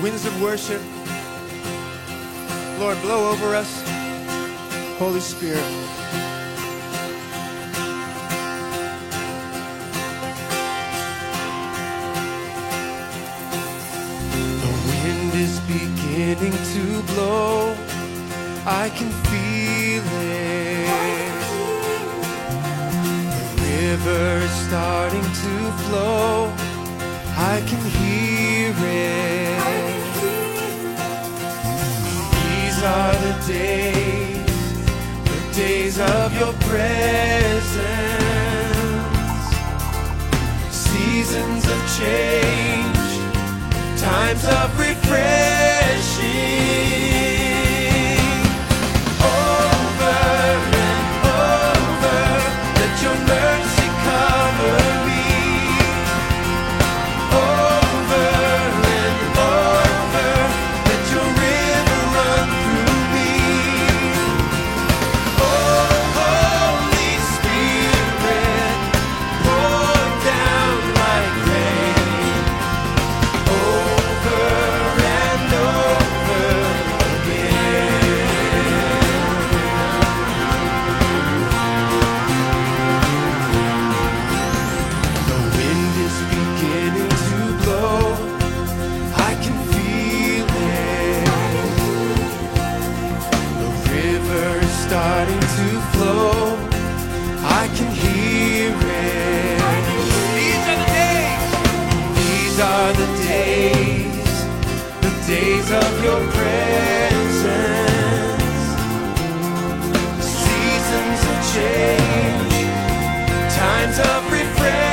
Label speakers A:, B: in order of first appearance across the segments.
A: winds of worship. Lord, blow over us. Holy Spirit. The wind is beginning to blow. I can feel it. The river is starting to flow. I can hear it. These are the days of your presence. Seasons of change, times of refreshing. Starting to flow, I can hear it. These are the days of your presence. Seasons of change, times of refreshing.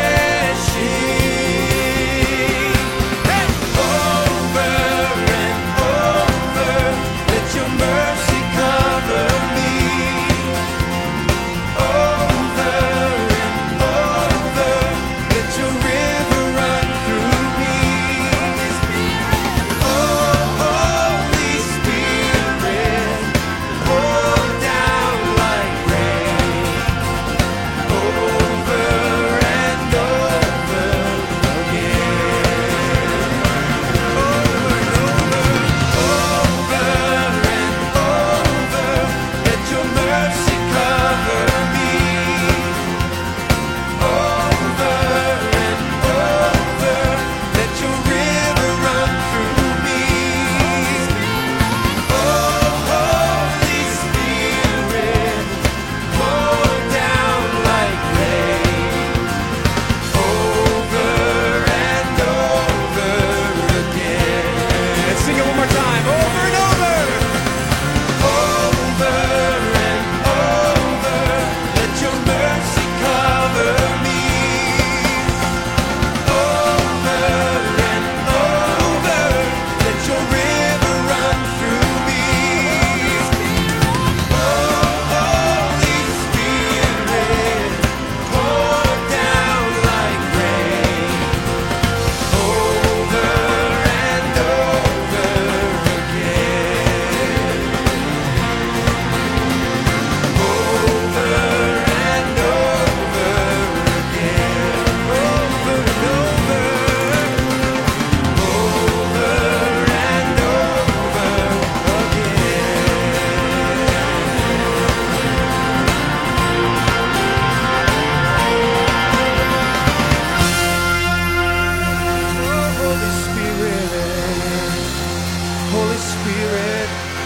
A: Spirit,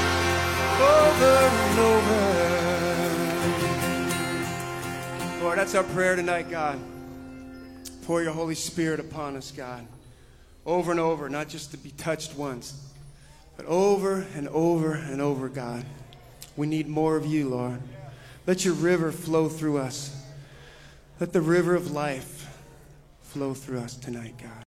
A: over and over. Lord, that's our prayer tonight, God. Pour your Holy Spirit upon us, God. Over and over, not just to be touched once, but over and over and over, God. We need more of you, Lord. Let your river flow through us. Let the river of life flow through us tonight, God.